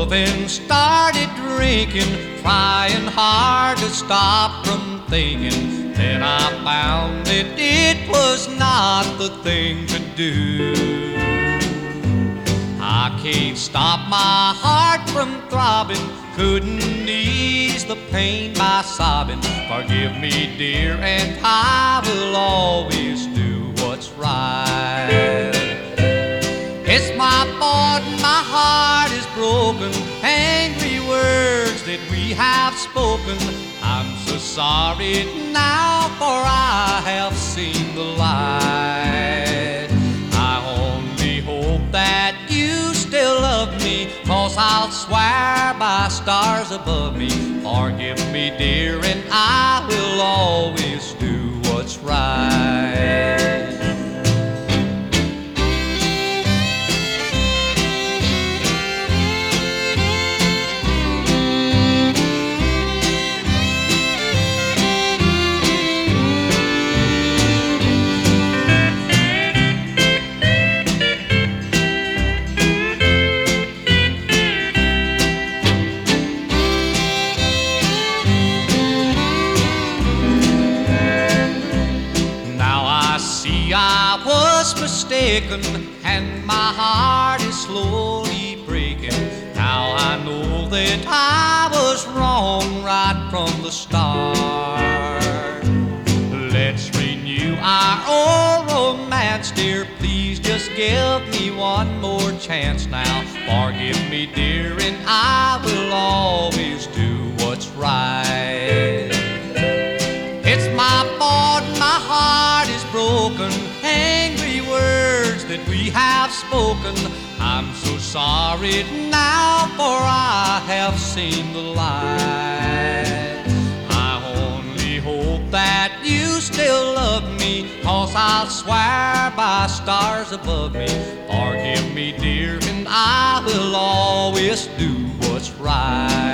then started drinking, trying hard to stop from thinking. Then I found that it was not the thing to do. I can't stop my heart from throbbing, couldn't ease the pain by sobbing. Forgive me, dear, and I will always do what's right. It's my fault, my heart is broken, angry words that we have spoken. I'm so sorry now, for I have seen the light. I only hope that you still love me, 'cause I'll swear by stars above me. Forgive me, dear, and I will always do what's right. I was mistaken, and my heart is slowly breaking. Now I know that I was wrong right from the start. Let's renew our old romance, dear. Please just give me one more chance now. Forgive me, dear, and I will always do what's right. It's my fault, my heart is broken, angry words that we have spoken. I'm so sorry now, for I have seen the light. I only hope that you still love me, 'cause I'll swear by stars above me. Forgive me, dear, and I will always do what's right.